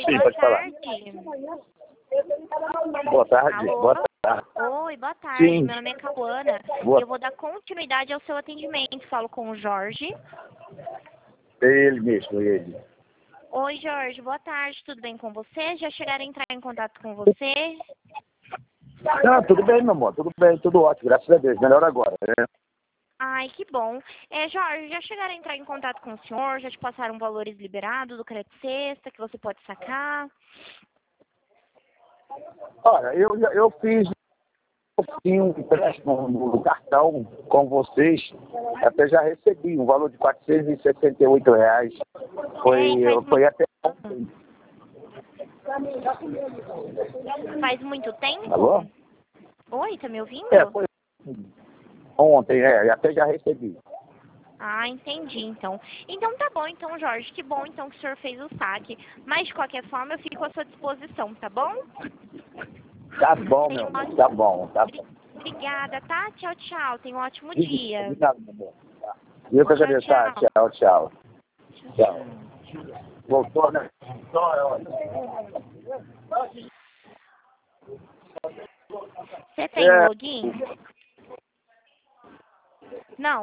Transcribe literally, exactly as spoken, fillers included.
Oi, Sim, boa pode falar. tarde. Boa tarde. Alô? Boa tarde. Oi, boa tarde. Sim. Meu nome é Cauana. Boa. Eu vou dar continuidade ao seu atendimento. Falo com o Jorge. Ele mesmo, ele. Oi, Jorge. Boa tarde. Tudo bem com você? Já chegaram a entrar em contato com você? Não, tudo bem, meu amor. Tudo bem, tudo ótimo. Graças a Deus. Melhor agora, né? Ai, que bom. É, Jorge, já chegaram a entrar em contato com o senhor? Já te passaram valores liberados do crédito sexta que você pode sacar? Olha, eu, já- eu fiz um empréstimo no cartão com vocês. Até já recebi um valor de quatrocentos e sessenta e oito reais. Foi, É, faz, foi muito, até ontem. faz muito tempo? Alô? Oi, tá me ouvindo? É, foi ontem, é. Até já recebi. Ah, entendi, então. Então tá bom, então, Jorge, que bom então que o senhor fez o saque. Mas de qualquer forma eu fico à sua disposição, tá bom? Tá bom, Tenha meu um amor. ótimo... Tá bom, tá bom. Obrigada, tá? Tchau, tchau. Tenha um ótimo De dia. de nada, meu amor. Tá. Eu que Tchau, agradeço. Tá, tchau. tchau, tchau. Tchau, Tchau. tchau. Voltou, né? Você tem É. login?